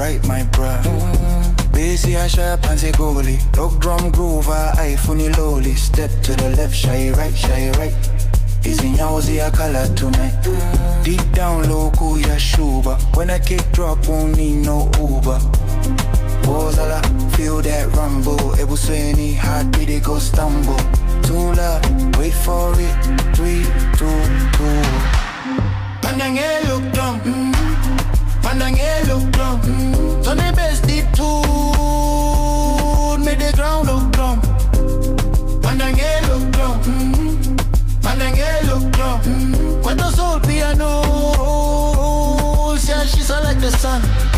right, my bruh. Bassy a sharp and say goalie. Look drum groove, I funny lowly. Step to the left, shy right, shy right. Is in yousy a color tonight. Deep down low, cool ya shuba. When I kick drop, won't need no Uber. Wozala, feel that rumble. Ebu swany, heartbeat it go stumble. Too loud, wait for it. 3, 2, 2. Pandang look dumb. Pandang look dumb. So the best it too. Make the ground look dumb. Pandang look dumb. Pandang look dumb. What the soul piano? Yeah, she's all like the sun.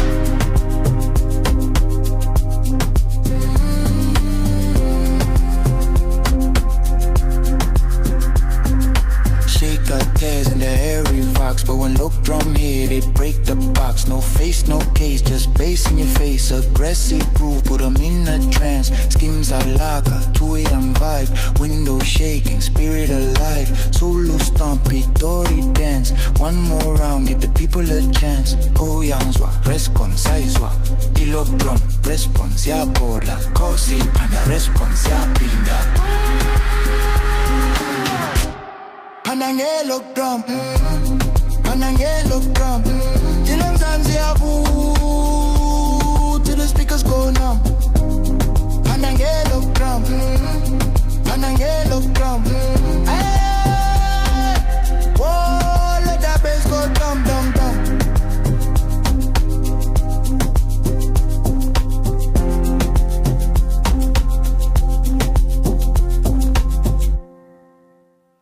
Tears in the airy rocks, but when look drum hit, it break the box. No face, no case, just bass in your face. Aggressive groove, put them in a trance. Schemes are lager, 2 a.m. vibe. Window shaking, spirit alive. Solo stompy, Dory dance. One more round, give the people a chance. Oh, Yanswa, response, Aizwa. Ilok drum, response, ya bola. Kosi, and a response, ya pinda. Pandang look drum, pandang look drum. Till them times they have till the speakers go numb. Pandang look drum.